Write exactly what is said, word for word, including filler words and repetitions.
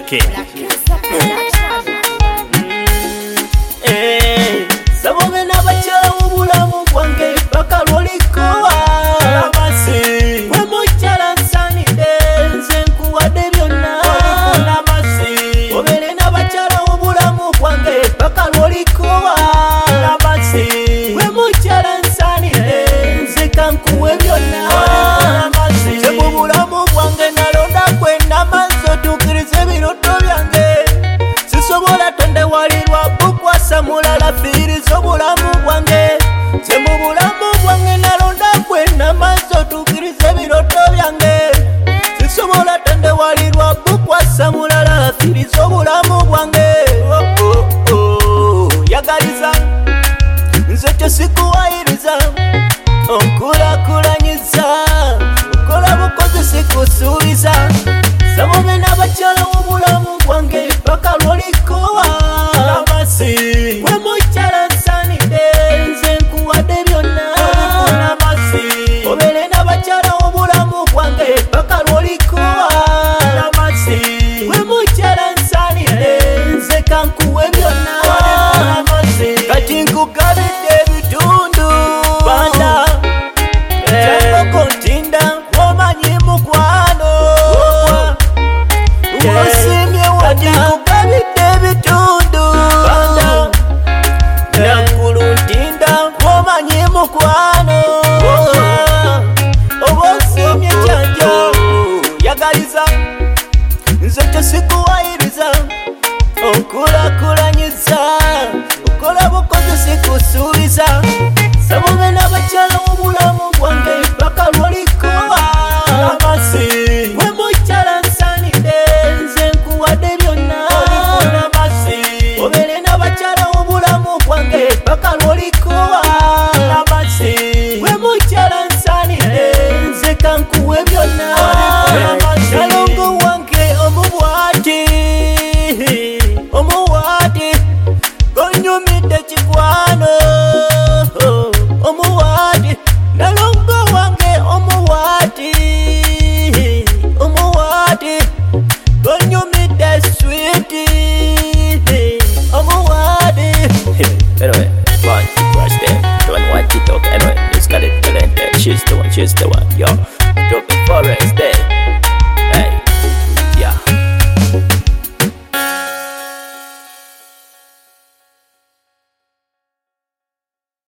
Lucky. Eh, sabonge n'abakyala w'obulamu bwange paka lw'olikowa amasi gwe mukyala nsaanidde nze nkuwadde byonna amasi obeere n'abakyala w'obulamu bwange paka lw'olikowa amasi gwe mukyala nsaanidde nze kankuwe byonna amasi nze mu bulamu bwange nalonda gwe n'amazzi otuukirize ebiroto byange sisobola tondewalirwa bukwasa mulala fiiriza obulamu bwange nze mu bulamu bwange nalonda gwe n'amazzi otuukirize ebiroto byange sisobola tondewalirwa bukwasa mulala fiiriza obulamu bwange oh, oh, oh. Yagaliza nze kyesikuwayiriza onkulakulanyiza okola bukozi sikusuubiza sabonge n'abakyala w'obulamu bwange paka lw'olikowa amasi gwe mukyala nsaanidde nze nkuwadde byonna amasi obeere n'abakyala w'obulamu bwange paka lw'olikowa amasi gwe mukyala nsaanidde nze kankuwe byonna amasi kati nkugabidde ebitundu banda kyangako ntinda omanyi mukwano osimye wati nkugabidde ebitundu banda nankulu ntinda omanyi mukwano oba osimye kyanja yagaliza nze tesikuwayiriza onkulakulanyiza okola bukozi sikusuubiza sabonge n'abakyala w'obulamu bwange paka lw'olikowa amasi gwe mukyala nsaanidde nze nkuwadde byonna amasi obeere n'abakyala w'obulamu bwange paka lw'olikowa amasi gwe mukyala nsaanidde nze kankuwe byonna nalongo wange omubwati omuwaati gonyumidde kikwano omuwaati nalongo wange omuwaati omuwaati gonyumidde switi omuwaati. Anyway, one, crush them, don't want to talk. Anyway, just got it, she's the one, she's the one, yo.